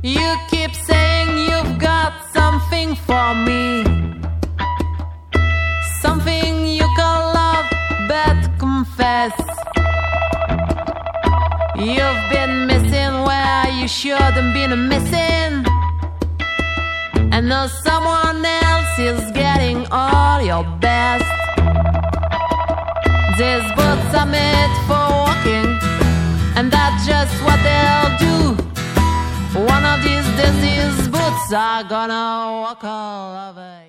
You keep saying you've got something for me, something you call love, but confess you've been missing where you shouldn't been missing. And now someone else is getting all your best. These boots are made for walking, and that's just what they'll do. One of these days these boots are gonna walk all over you.